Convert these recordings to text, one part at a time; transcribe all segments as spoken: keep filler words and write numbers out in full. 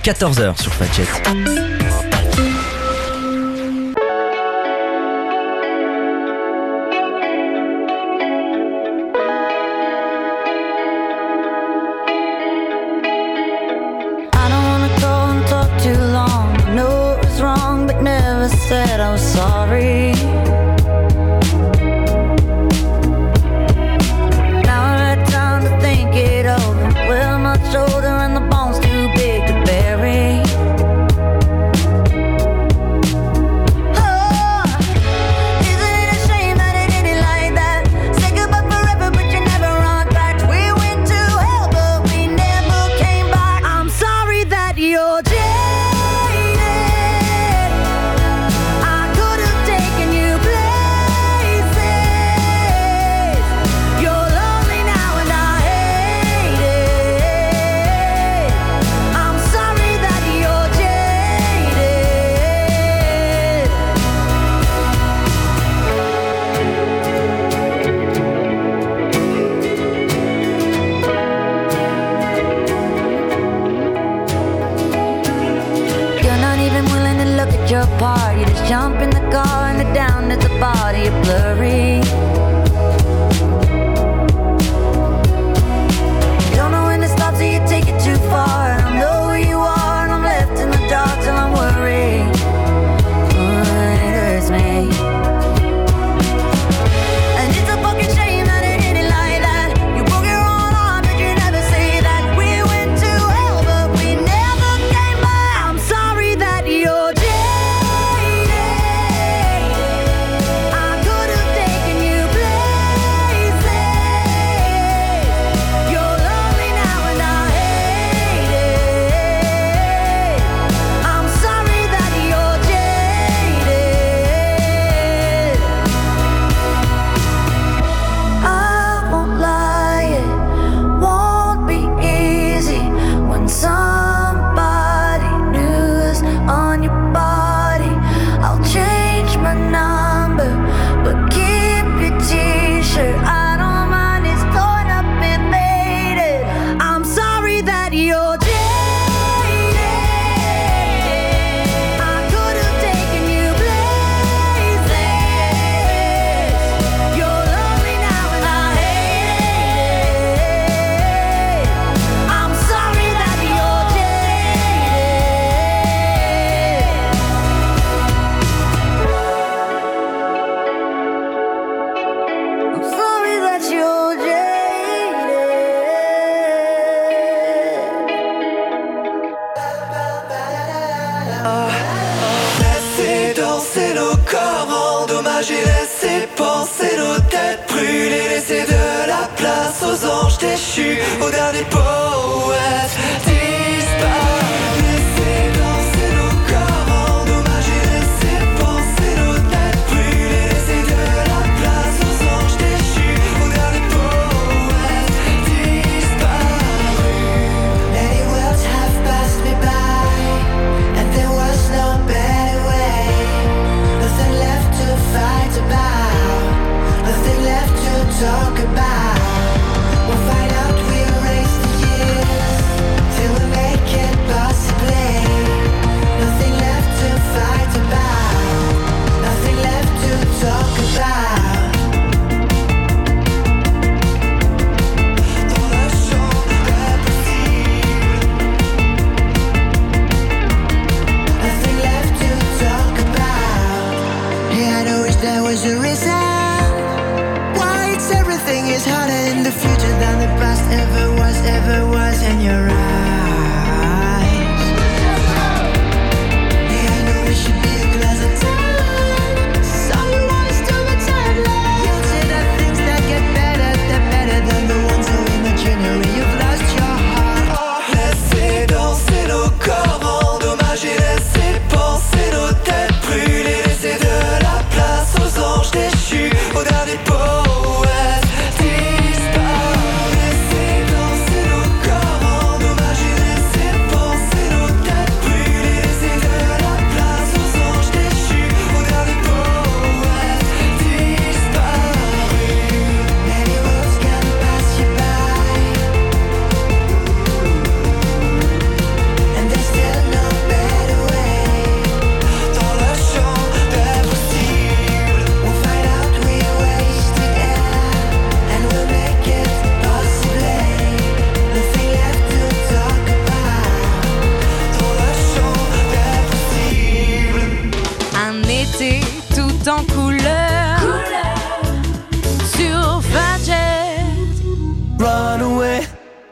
quatorze heures sur Fatchet. Said I was sorry. Now I've had time to think it over. Well, my shoulder and the bone's too big to bury. Oh, isn't it a shame that it ended like that? Say goodbye forever, but you never run back. We went to hell, but we never came back. I'm sorry that you're dead. Your part, you just jump in the car and the down at the body, you're blurry. You don't know when to stop, so you take it too far. I don't know who you are, and I'm left in the dark till I'm worried. Oh, it hurts me. And it's a fucking shame that it ended like that. You broke your own arm, but you never say that. We went to hell, but we never came back. I'm sorry that you're dead. Au dernier poète disparu. Laissez danser nos corps, endommager, laissez penser nos têtes brûler, laissez de la place aux anges déchus. Au dernier poète disparu. Many worlds have passed me by, and there was no better way. Nothing left to fight about, nothing left to talk about. We'll find out, we'll erase the years till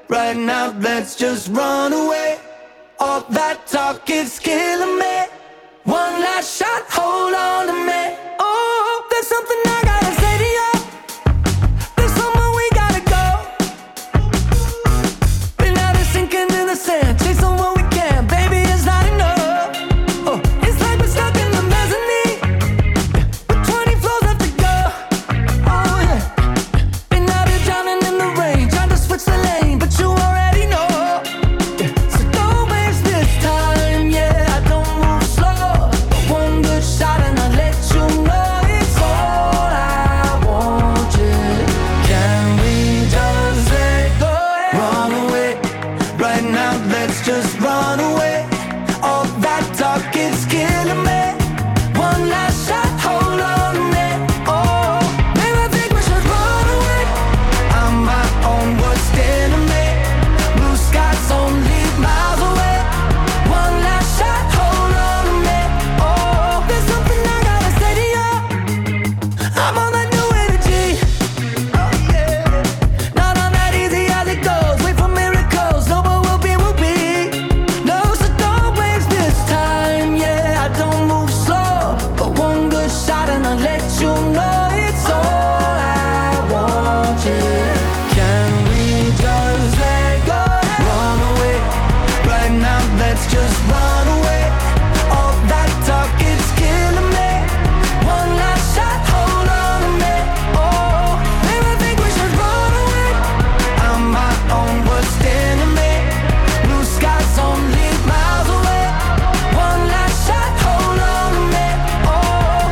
Right now, let's just run away. All that talk is killing me. One last shot, hold on to me. Oh, there's something I gotta say to you. There's somewhere we gotta go. Been out of sinking in the sand, chasing what we can. Baby, it's not enough. Oh, it's like we're stuck in the mezzanine with twenty floors left to go. Oh yeah. Been out here drowning in the rain, trying to switch the lane, but you already know. Yeah. So don't waste this time, yeah. I don't move slow, but one good shot and I'll let you know it's all I want. Yeah. Can we just let go? Run away. Right now, let's just run away. All that talk is killing me. One last shot, hold on to me. Oh, maybe I think we should run away. I'm my own worst enemy. Blue skies only miles away. One last shot, hold on to me. Oh, there's something I gotta say to you. I'm on that new energy. Oh yeah. Not on that easy as it goes. Wait for miracles. No, but we'll be, we'll be. No, so don't waste this time. Yeah, I don't move slow, but one good shot and I'll let you know it's all I want. Yeah. Can we just let go? Run away. Right now, let's just run away. All that talk is killing me. One last shot, hold on to me. Oh, maybe I think we should run away. I'm my own worst enemy. Blue skies only miles away. One last shot, hold on to me. Oh.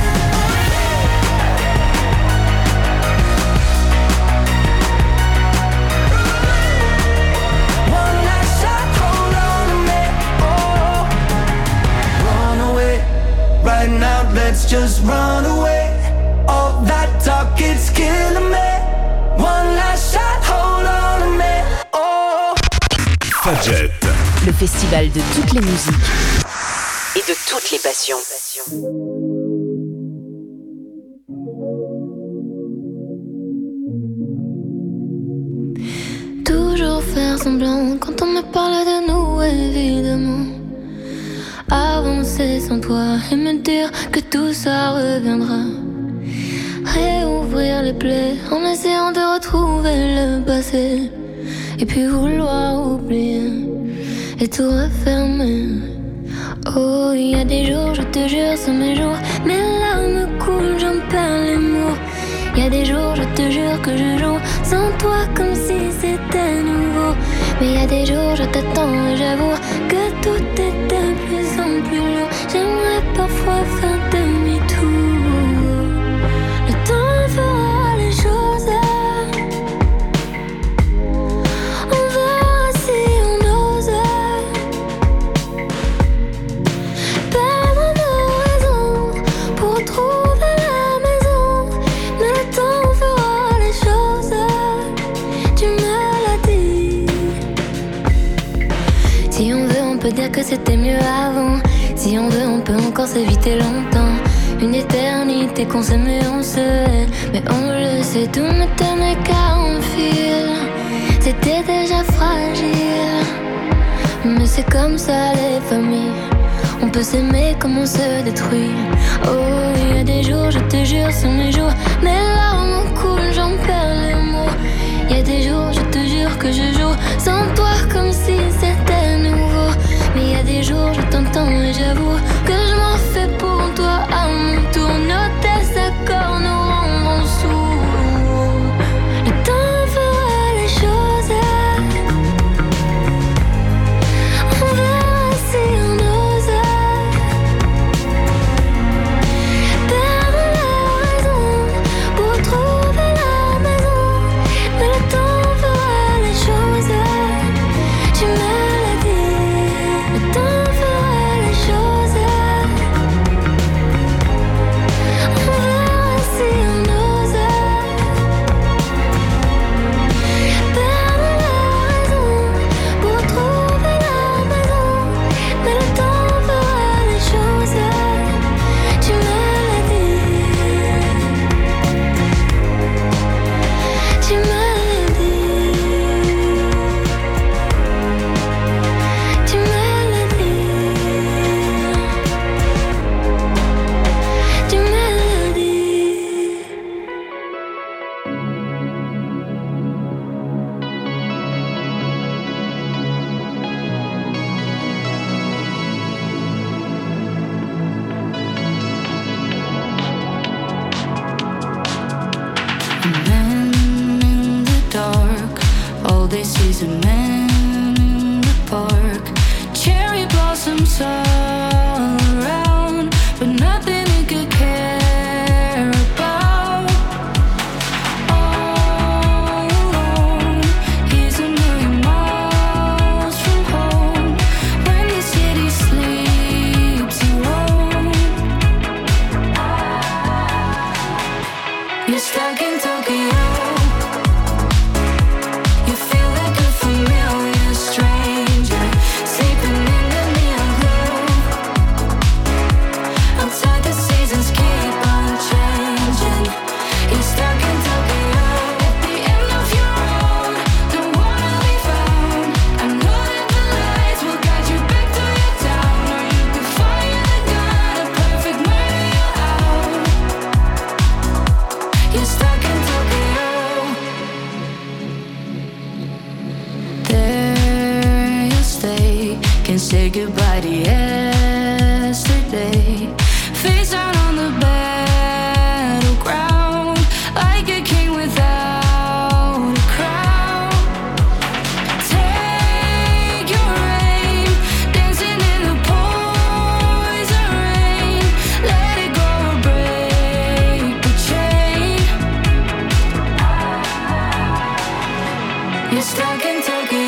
One last shot, hold on to me. Oh. Run away. Right now, let's just run away. All that talk is killing me. One last shot, hold on to me. Oh. Fadjet. Le festival de toutes les musiques et de toutes les passions. Toujours faire semblant quand on me parle de nous, évidemment. Avancer sans toi et me dire que tout ça reviendra. Réouvrir les plaies en essayant de retrouver le passé. Et puis vouloir oublier et tout refermer. Oh, il y a des jours, je te jure, sont mes jours. Mes larmes coulent, j'en perds les mots. Il y a des jours, je te jure que je joue sans toi comme si c'était nouveau. Mais il y a des jours, je t'attends et j'avoue que tout est de plus en plus lourd. J'aimerais parfois faire demi-tour. Le temps fera les choses. On verra si on ose. Perdre nos raisons pour trouver la maison. Mais le temps fera les choses. Tu me l'as dit. Si on veut, on peut dire que c'était mieux avant. Si on veut, on peut encore s'éviter longtemps. Une éternité qu'on s'aimait, on se hait. Mais on le sait, tout ne tenait qu'à un fil. C'était déjà fragile. Mais c'est comme ça les familles. On peut s'aimer comme on se détruit. Oh, il y a des jours, je te jure, sont mes jours. Mes larmes coulent, j'en perds les mots. Il y a des jours, je te jure que je joue sans toi comme si c'était nouveau. Mais il y a des jours, je t'entends et j'avoue que je m'en fais pour toi à mon tour. Nos désaccords nous rendront sourds. Le temps fera les choses. On verra si on ose. Perdre la raison pour trouver la maison. Mais le temps fera les choses. Tu me l'as dit. Le temps fera les choses. He's a man in the park. Cherry blossoms all around, but nothing he could care about. All alone, he's a million miles from home. When the city sleeps alone, you're stuck in Tokyo. Say goodbye to yesterday. Face out on the battleground, like a king without a crown. Take your aim, dancing in the poison rain. Let it go or break the chain. You're stuck in Tokyo.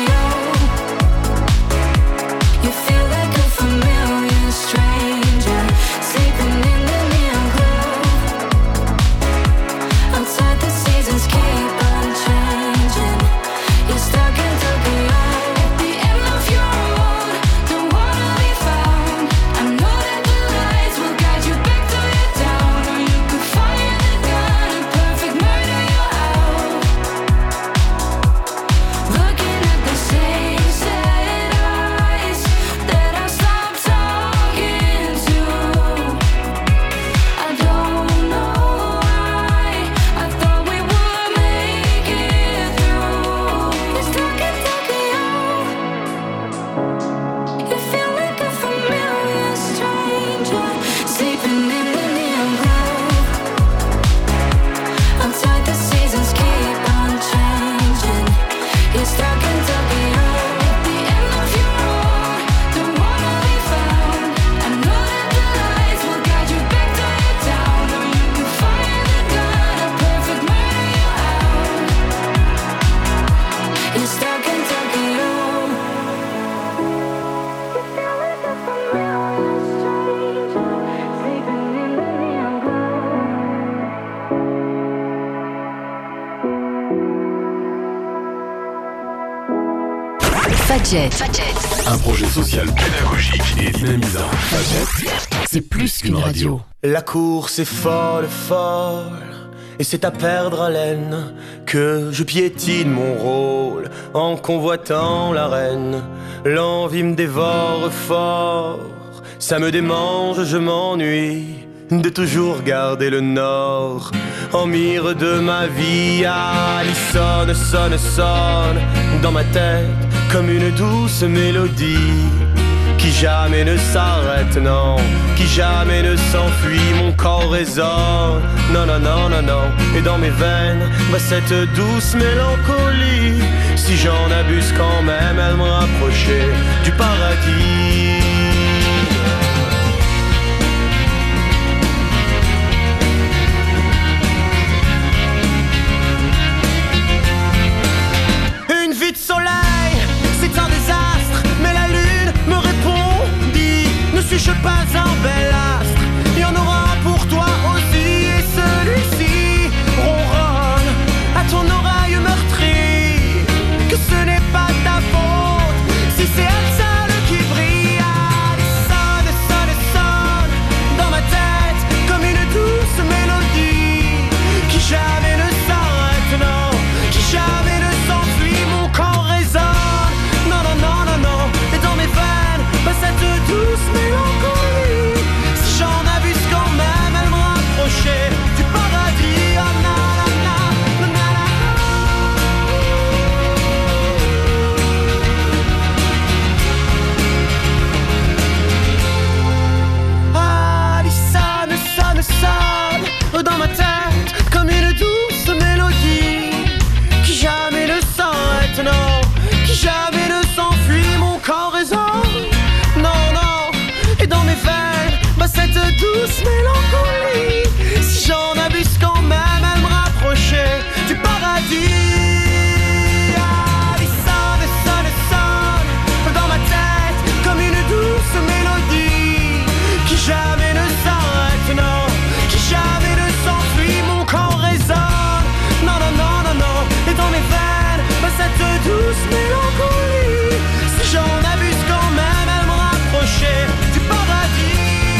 Fadjet. Fadjet. Un projet social, pédagogique et dynamisant. Fadjet, c'est plus qu'une radio. La course est folle, folle, et c'est à perdre haleine que je piétine mon rôle en convoitant la reine. L'envie me dévore fort, ça me démange, je m'ennuie de toujours garder le nord en mire de ma vie. Ah, il sonne, sonne, sonne dans ma tête comme une douce mélodie qui jamais ne s'arrête, non, qui jamais ne s'enfuit. Mon corps résonne, non, non, non, non, non, et dans mes veines va cette douce mélancolie. Si j'en abuse quand même, elle me rapprochait du paradis. Suis-je pas un bel astre? Il y en aura pour toi aussi, et celui-ci ronronne à ton oreille meurtrie que ce n'est pas ta faute si c'est elle seule qui brille. Ah, elle sonne, sonne, sonne dans ma tête comme une douce mélodie qui jamais ne s'arrête, non, qui jamais ne s'enfuit. Mon corps résonne, non, non, non, non, non, et dans mes veines va cette douce mélancolie. douce mélancolie. Si j'en abuse quand même, elle me rapprochait du paradis. Ah, il sonne, sonne, sonne dans ma tête comme une douce mélodie qui jamais ne s'arrête, non, qui jamais ne s'enfuit. Mon corps résonne, non, non, non, non, non. Et dans mes veines, bah, cette douce mélancolie. Si j'en abuse quand même, elle me rapprochait du paradis.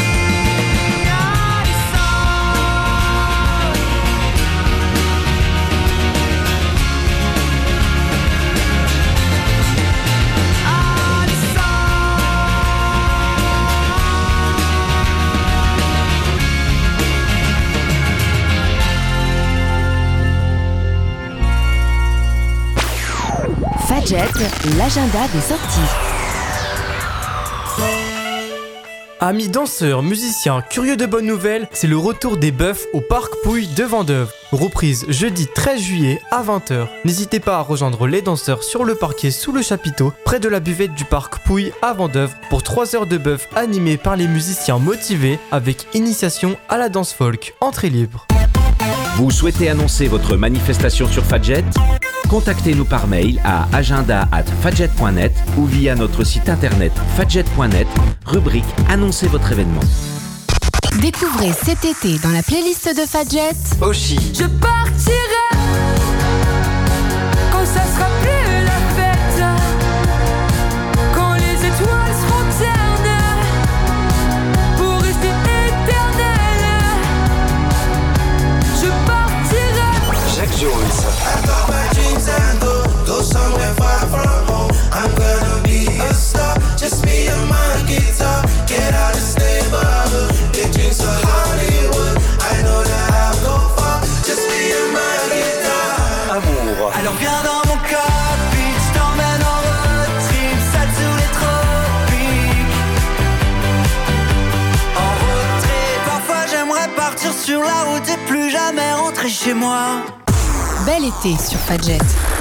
Fadjet, l'agenda des sorties. Amis danseurs, musiciens, curieux de bonnes nouvelles, c'est le retour des Bœufs au Parc Pouille de Vendôme. Reprise jeudi treize juillet à vingt heures. N'hésitez pas à rejoindre les danseurs sur le parquet sous le chapiteau, près de la buvette du Parc Pouille à Vendôme, pour trois heures de bœuf animées par les musiciens motivés avec initiation à la danse folk. Entrée libre. Vous souhaitez annoncer votre manifestation sur Fadjet ? Contactez-nous par mail à agenda arobase fadjet point net ou via notre site internet fadjet point net, rubrique Annoncez votre événement. Découvrez cet été dans la playlist de Fadjet Oshi. Je partirai quand ça sera plus la fête, quand les étoiles seront ternes pour rester éternelles. Je partirai. Jacques Jones. Alors viens dans mon cockpit, je t'emmène en road trip, ça sous les tropiques. En road trip, parfois j'aimerais partir sur la route et plus jamais rentrer chez moi. Bel été sur Fadjet.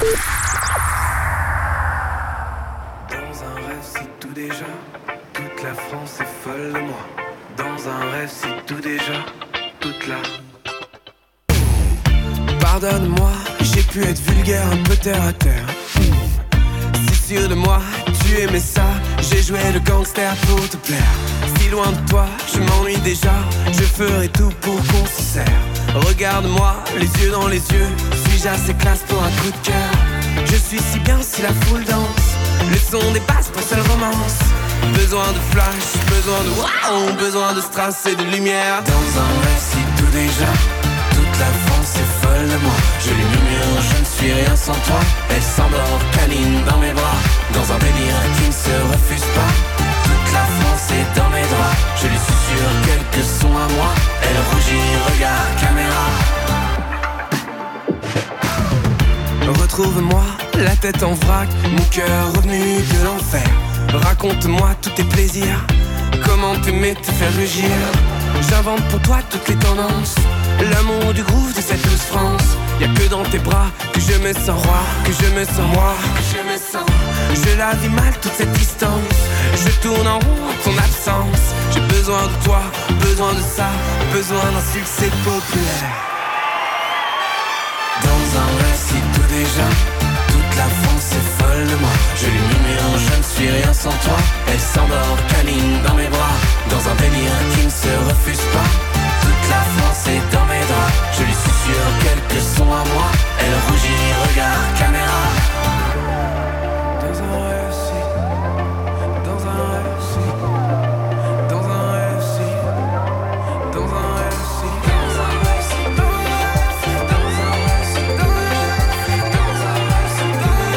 Dans un rêve c'est tout déjà, toute la France est folle de moi. Dans un rêve c'est tout déjà, toute la... Pardonne-moi, j'ai pu être vulgaire, un peu terre à terre. Si sûr de moi, tu aimais ça, j'ai joué le gangster pour te plaire. Si loin de toi, je m'ennuie déjà, je ferai tout pour qu'on se serre. Regarde-moi, les yeux dans les yeux, suis-je assez classe pour un coup de cœur? Je suis si bien si la foule danse, le son dépasse pour seule romance. Besoin de flash, besoin de wow, besoin de strass et de lumière. Dans un rêve si tout déjà, toute la France est folle de moi. Je lui murmure, je ne suis rien sans toi. Elle s'endort, câline dans mes bras, dans un délire qui ne se refuse pas. Toute la France est dans mes draps, je lui susurre quelques sons à moi. Elle rougit, regarde caméra. Retrouve-moi, la tête en vrac, mon cœur revenu de l'enfer. Raconte-moi tous tes plaisirs, comment t'aimer te faire rugir. J'invente pour toi toutes les tendances, l'amour du groove de cette douce France. Y'a que dans tes bras que je me sens roi, que je me sens moi, que je me sens. Je la vis mal toute cette distance, je tourne en rond en ton absence. J'ai besoin de toi, besoin de ça, besoin d'un succès populaire. Dans un rêve si tout déjà, toute la France est folle de moi. Je lui murmure, je ne suis rien sans toi. Elle s'endort, câline dans mes bras, dans un délire qui ne se refuse pas. Toute la France est dans mes draps, je lui susurre quelques sons à moi. Elle rougit, regarde caméra. Dans un rêve si, dans un rêve si, dans un rêve si, dans un rêve si, dans un rêve si, dans un rêve si, dans un rêve si, dans un rêve si,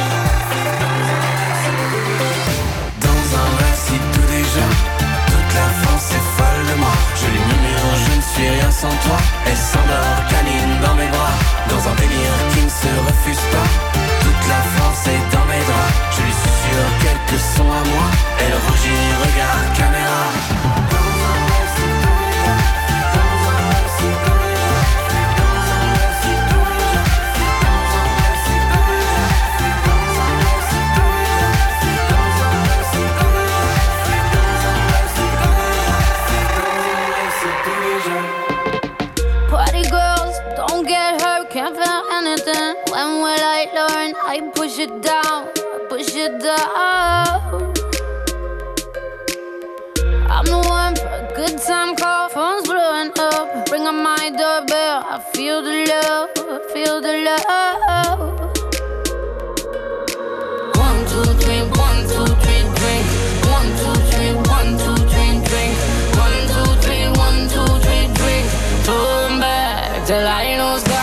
dans un rêve si tout déjà, toute la France est folle de moi. Je lui murmure, je ne suis rien sans toi. Elle s'endort, câline dans mes bras, dans un délire qui ne se refuse pas. Toute la France est dans mes draps, je lui susurre quelques sons à moi. Elle rougit, regarde caméra. Why you push it down, push it down? I'm the one for a good time call, phone's blowing up. Ring on my doorbell, I feel the love, I feel the love. One, two, three, one, two, three, drink. One, two, three, one, two, three, drink. One, two, three, one, two, three, drink. Turn back till I know sky.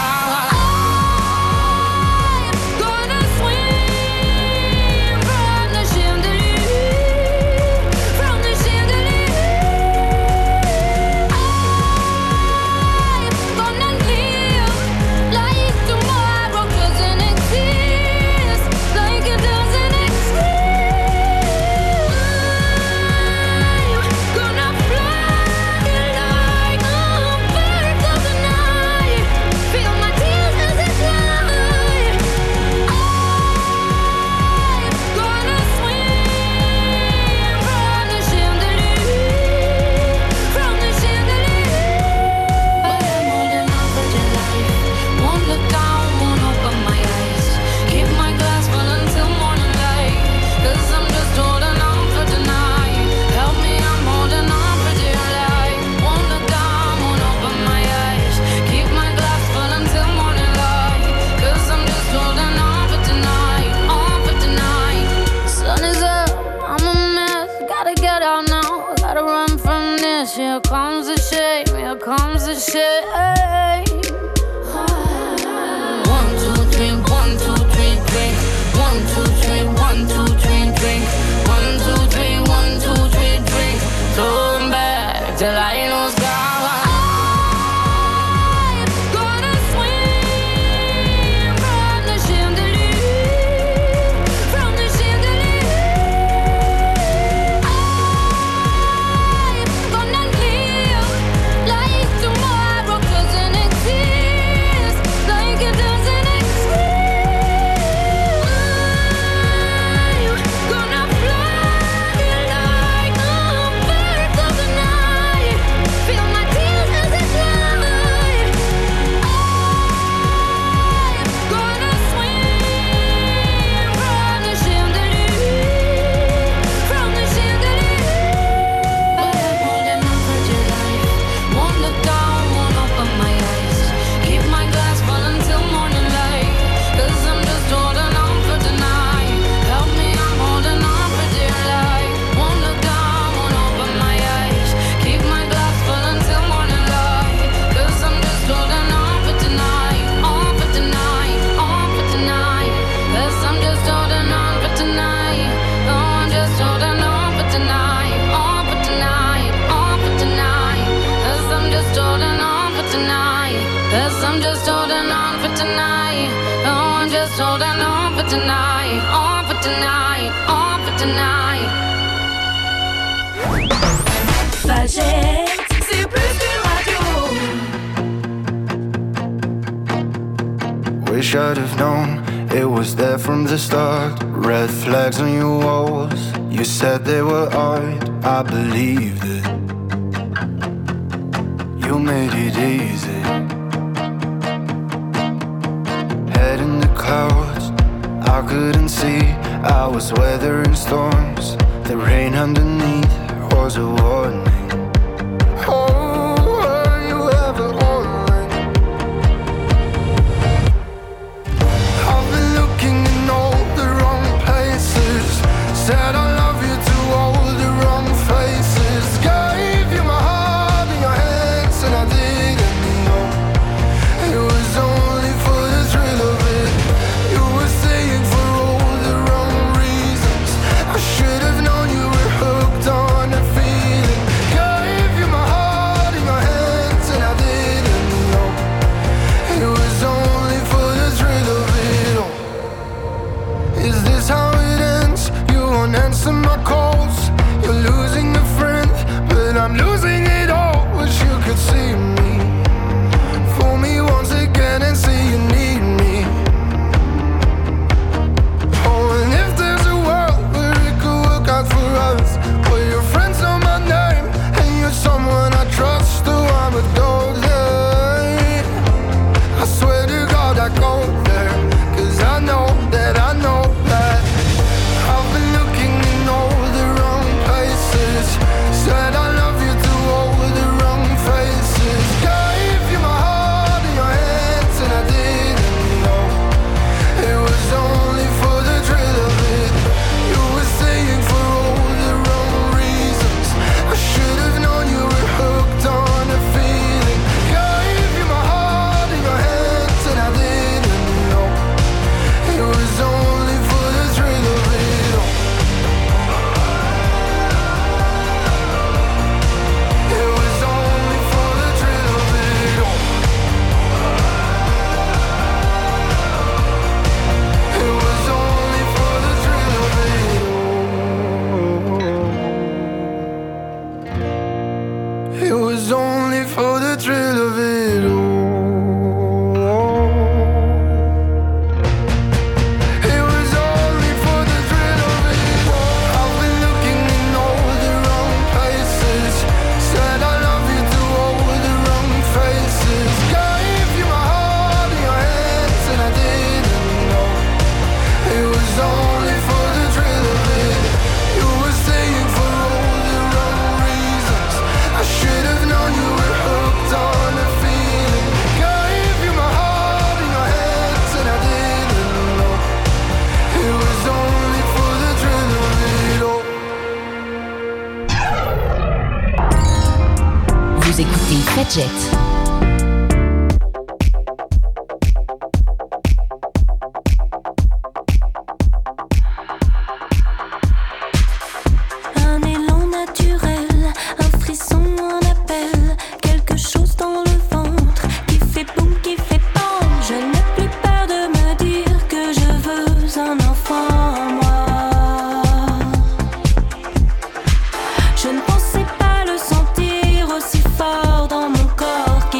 Here comes the shame, here comes the shame. One, two, three, one, two, three, drink. One, two, three, one, two, three, drink. One, two, three, one, two, three, drink. Turn back till I know sky. Tonight, on for tonight, on for tonight. Fagette, c'est plus qu'une radio. We should have known it was there from the start. Red flags on your walls. You said they were art. I believed it. You made it easy. Head in the clouds. I couldn't see, I was weathering storms. The rain underneath was a warning. Oh, were you ever on me? I've been looking in all the wrong places. Said I love you to all the wrong faces. Gave you my heart in your hands and I didn't know. It was only for the thrill of it. You were saying for all the wrong reasons. I should have known you were hooked on a feeling. It was only for the thrill of it all. It was only for the thrill of it all. I've been looking in all the wrong places. Said I love you to all the wrong faces. Gave you my heart in your hands and I didn't know. It was only for the thrill of it. You were staying for all the wrong reasons. I should have known you were hooked on a feeling. Gave you my heart in your hands and I didn't know. It was only for the thrill of it all. Vous écoutez Fadjet. Un élan naturel, un frisson, un appel, quelque chose dans le ventre qui fait boum, qui fait bam. Je n'ai plus peur de me dire que je veux un enfant en moi. Je ne pensais pas le sentir aussi fort dans mon corps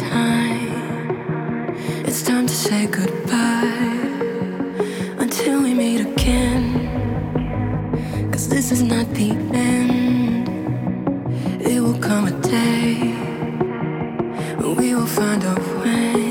time. It's time to say goodbye until we meet again. 'Cause this is not the end. It will come a day when we will find a way.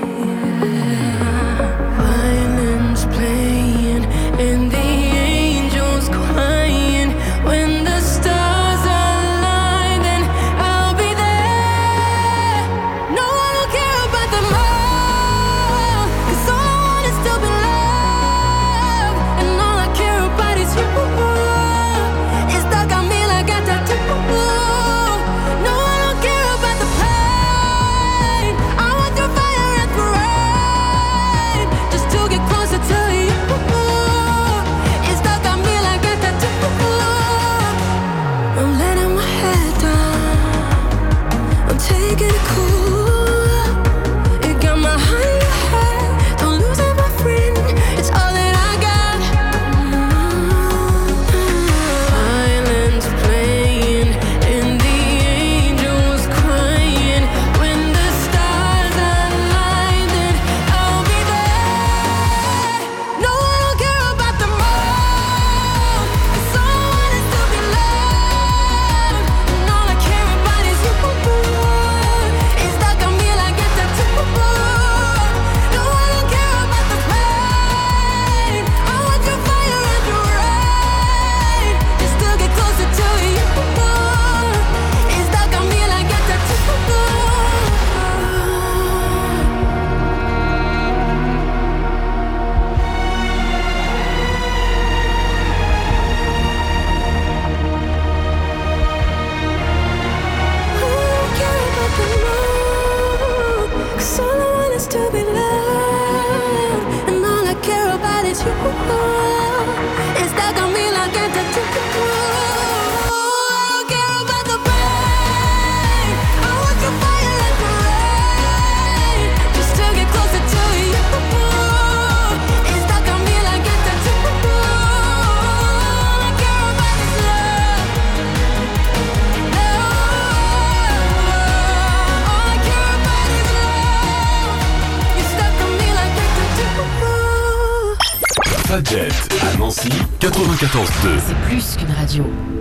Violins playing and the angels crying. When the stars align, then I'll be there. No, I don't care about the more, 'cause all I want is to be loved, and all I care about is you. It's stuck on me like a tattoo. No, I don't care about the pain. I want through fire and through rain, just to get closer to you. It's stuck on me like a tattoo. I'm letting my head down, I'm taking it cool. You got my heart in your head, don't lose it, my friend. It's all that I got. Violins playing and the angels crying. When the stars align, then I'll be there. No, I don't care about the more, 'cause all I want is to be loved, and all I care about is you. It's stuck on me like a tattoo. No, I don't care about the pain. I want your fire and your rain, just to get closer to you. It's stuck on me like a tattoo. Cause all I want is to be loved, and all I care about is you. It's stuck on me like a tattoo. I don't care about the pain. I want your fire and your rain, just to get closer to you. It's stuck on me like a tattoo. All I care about is love. All I care about is love. You're stuck on me like a tattoo. Fadjet à Nancy quatre-vingt-quatorze deux. C'est plus qu'une radio.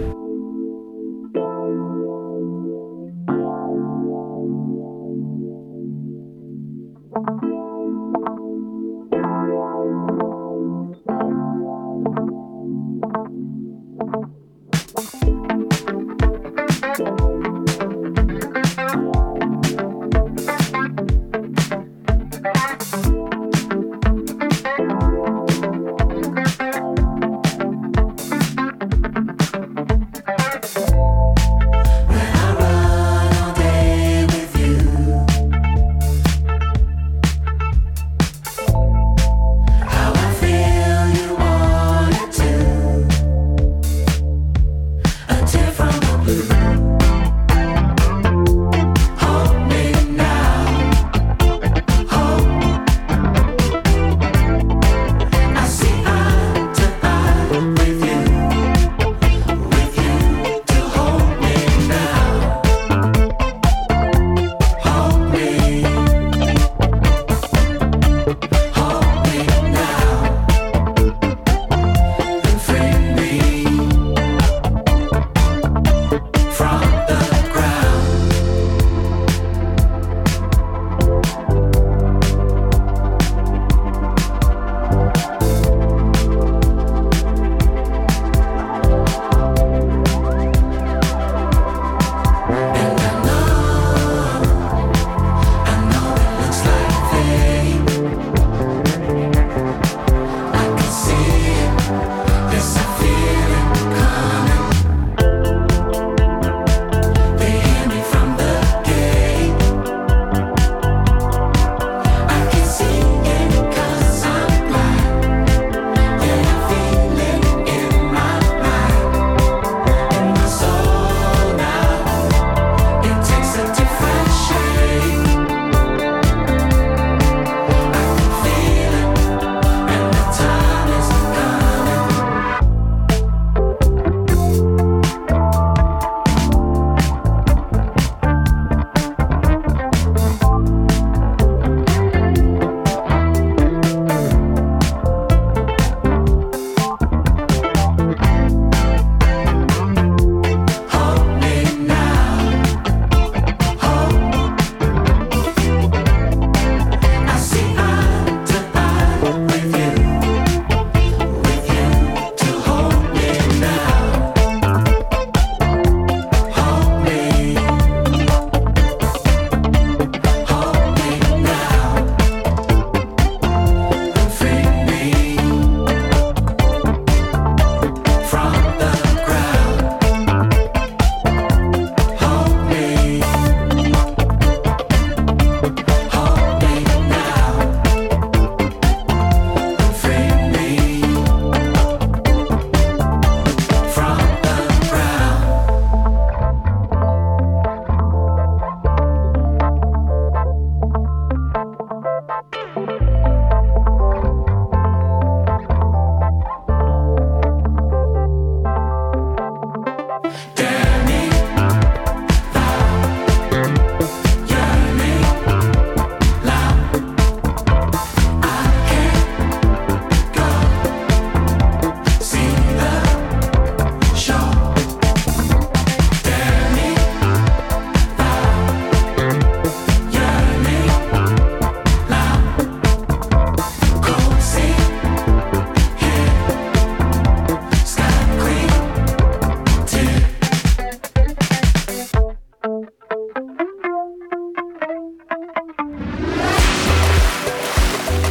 From the blue, hold me now.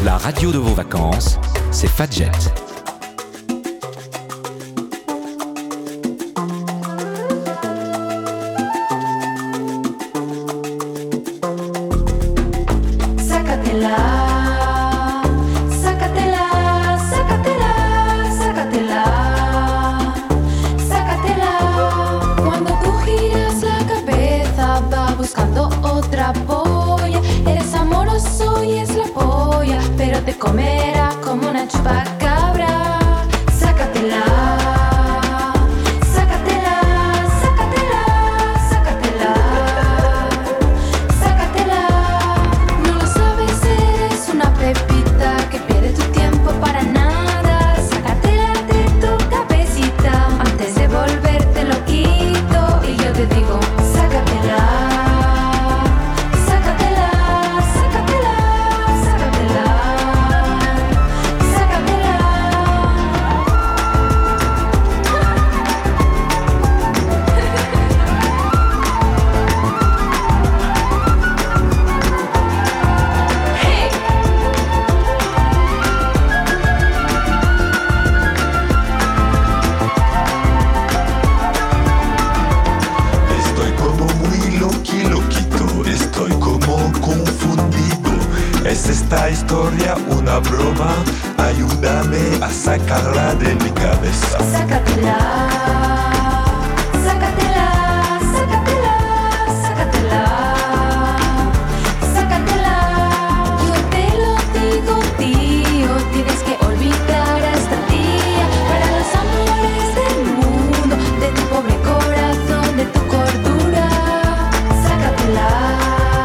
La radio de vos vacances, c'est Fadjet. Te comerá como una chupacabra. Sácatela, sácatela, sácatela, sácatela, sácatela. No lo sabes, eres una pepita que pierde tu tiempo para nada. Sácatela de tu cabecita antes de volverte loquito. Y yo te digo, sácatela. ¿Es esta historia una broma? Ayúdame a sacarla de mi cabeza. Sácatela, sácatela, sácatela, sácatela, sácatela. Yo te lo digo, tío, tienes que olvidar a esta tía. Para los amores del mundo, de tu pobre corazón, de tu cordura. Sácatela.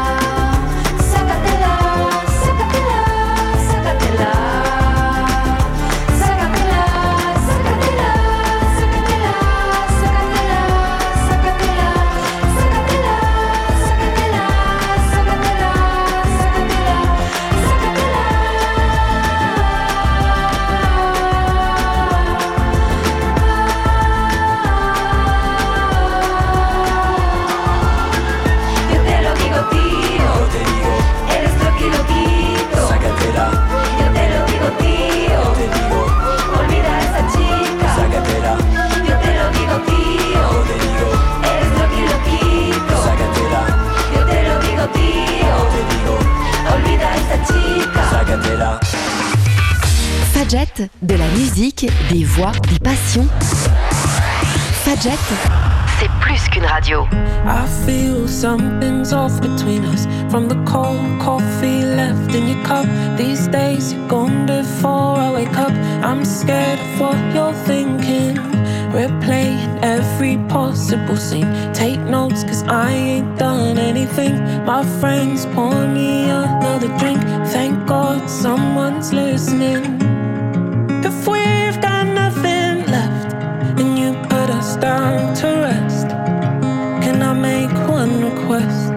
Fadjet, de la musique, des voix, des passions. Fadjet, c'est plus qu'une radio. I feel something's off between us. From the cold coffee left in your cup. These days you're gone before I wake up. I'm scared of what you're thinking. Replaying every possible scene. Take notes cause I ain't done anything. My friends pour me another drink. Thank God someone's listening. If we've got nothing left and you put us down to rest, can I make one request?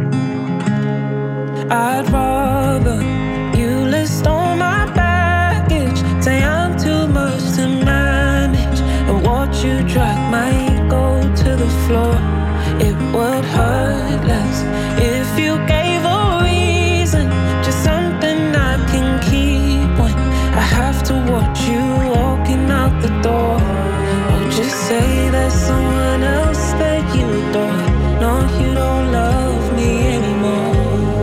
I'd rather you list all my baggage, say I'm too much to manage, and watch you drag my ego to the floor. It would hurt less if you gave a reason, just something I can keep when I have to watch you walking out the door. Or just say there's someone else that you adore. No, you don't love me anymore.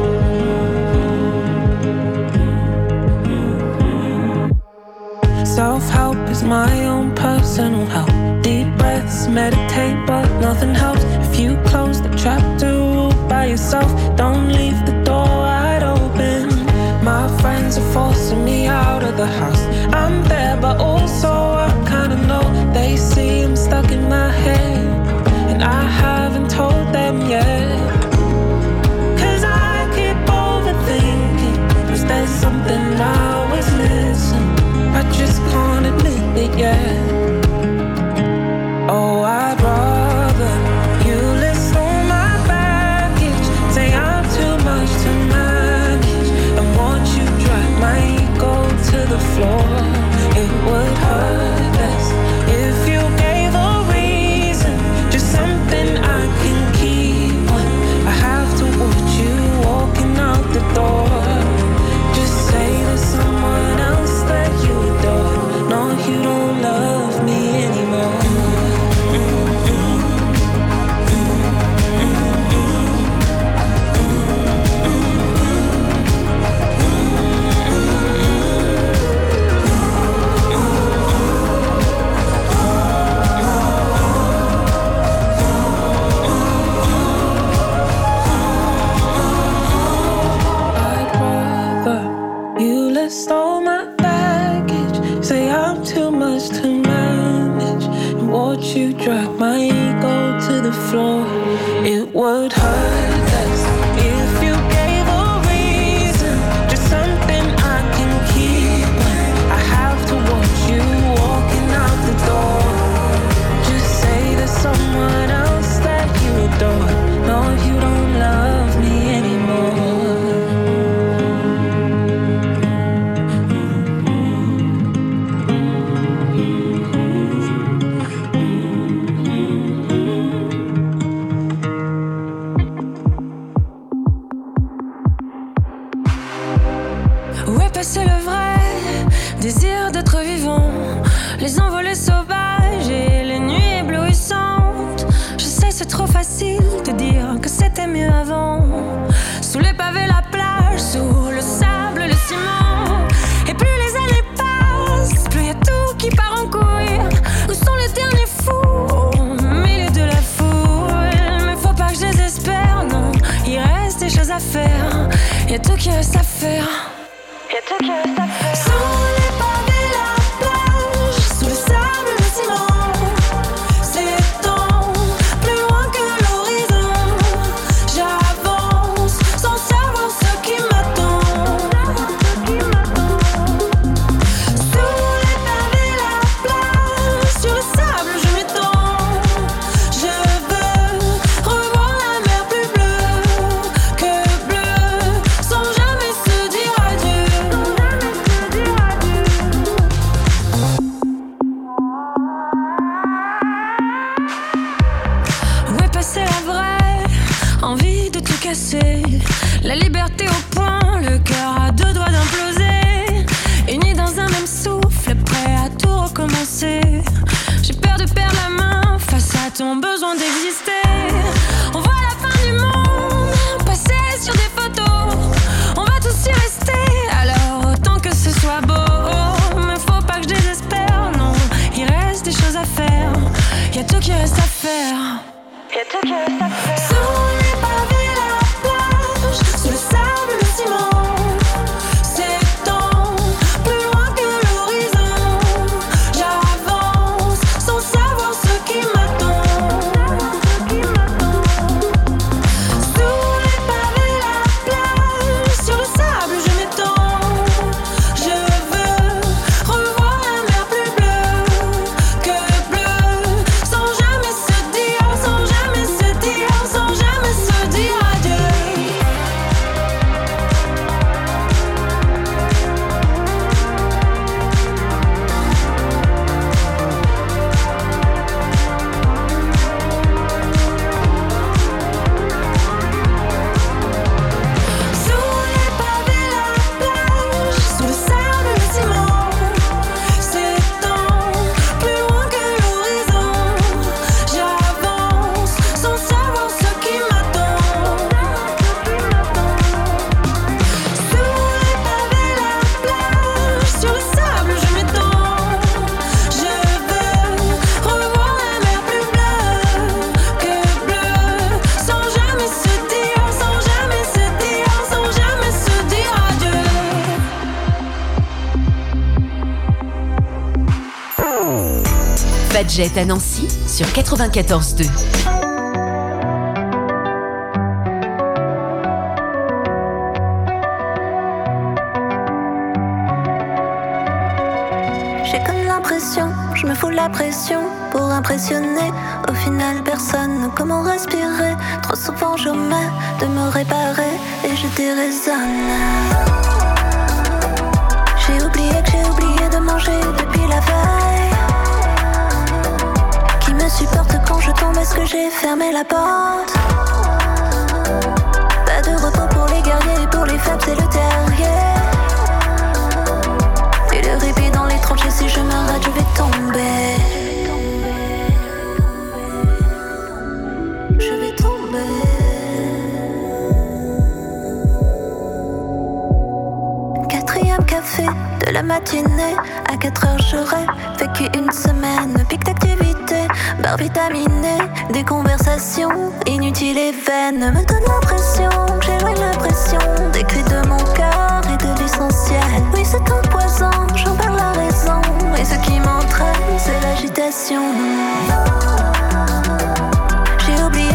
Self-help is my own personal help. Deep breaths, meditate, but nothing helps if you close the chapter all by yourself. Don't leave the door wide open. My friends are forcing me out of the house. I'm there, but also I kinda know. They see I'm stuck in my head, and I haven't told them yet. Cause I keep overthinking, is there something I was missing? I just can't admit it yet. Oh, I'd rather you list all my baggage, say I'm floor. It would hurt less if you gave a reason, just something I can keep when I have to watch you walking out the door. Just say there's someone else that you adore. No, you don't love me anymore. Où est passé le vrai désir d'être vivant? Les envolées sauvages et les nuits éblouissantes. Je sais, c'est trop facile de dire que c'était mieux avant. Sous les pavés, la plage, sous le sable, le ciment. Et plus les années passent, plus y a tout qui part en couille. Où sont les derniers fous au milieu de la foule? Mais faut pas que je désespère, non. Il reste des choses à faire. Y a tout qui reste à faire. Y'a tout qui reste à faire. Sous les pavés, la plage, sous le sable, le ciment. S'étend plus loin que l'horizon. J'avance sans savoir ce qui m'attend. Sous les pavés, la plage, sur le sable, je m'étends. Je veux revoir la mer plus bleue que bleue, sans jamais se dire adieu. Où est passée la vraie envie de tout casser? La liberté au point, le cœur à deux doigts d'imploser. Unis dans un même souffle, prêt à tout recommencer. J'ai peur de perdre la main face à ton besoin d'exister. On voit la fin du monde passer sur des photos. On va tous y rester, alors autant que ce soit beau. Mais faut pas que je désespère, non. Il reste des choses à faire. Y'a tout qui reste à faire. Y'a tout qui reste à faire. Sous les pavés, la plage, sous le sable, le ciment. S'étend plus loin que l'horizon. J'avance sans savoir ce qui m'attend. Sous les pavés, la plage, sur le sable, je m'étends. Je veux revoir la mer plus bleue que bleue, sans jamais se dire, sans jamais se dire, sans jamais se dire adieu. Sous les pavés, la plage, sous le sable, le ciment. S'étend plus loin que l'horizon. J'avance sans savoir ce qui m'attend. Sous les pavés, la plage, sur le sable, je m'étends. Je veux revoir la mer plus bleue que bleue, sans jamais se dire, sans jamais se dire, sans jamais se dire adieu. Fadjet à Nancy sur quatre-vingt-quatorze deux. J'ai comme l'impression, je me fous la pression pour impressionner. Au final, personne ne comment respirer. Trop souvent, j'omets de me réparer et je déraisonne. J'ai oublié que j'ai oublié de manger depuis la veille. Qui me supporte quand je tombe? Est-ce que j'ai fermé la porte? Pas de repos pour les guerriers et pour les faibles, c'est le terrier. Et le répit dans les tranchées, si je m'arrête, je vais tomber. Je vais tomber. Quatrième café de la matinée. À quatre heures, j'aurais vécu une semaine. Pic d'activité, bar vitaminé. Des conversations inutiles et vaines me donnent l'impression que j'éloigne la pression des cris de mon cœur et de l'essentiel. Oui, c'est un poison, j'en perds la raison. Et ce qui m'entraîne, c'est l'agitation. J'ai oublié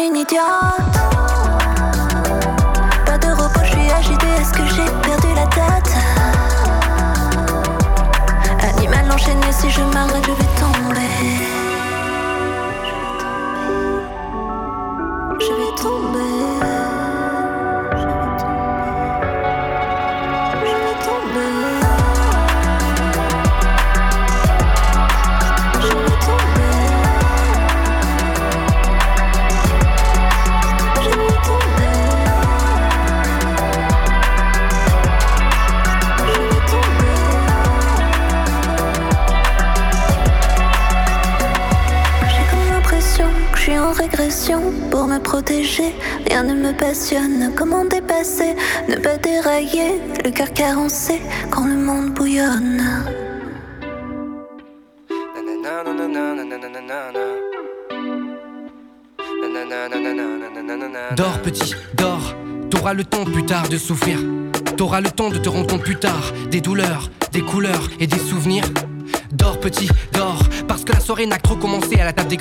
une idiote. Pas de repos, je suis agitée, est-ce que j'ai perdu la tête? Animal enchaîné, si je m'arrête, je vais tomber. Je vais tomber. Je vais tomber. Je vais tomber. Je vais tomber. Je vais tomber. J'ai comme l'impression que je suis en régression. Pour me protéger, rien ne me passionne. Comment dépasser, ne pas dérailler, le cœur carencé quand le monde bouillonne. Dors petit, dors, t'auras le temps plus tard de souffrir. T'auras le temps de te rendre compte plus tard des douleurs, des couleurs et des souvenirs. Dors petit, dors, parce que la soirée n'a que trop commencé à la table des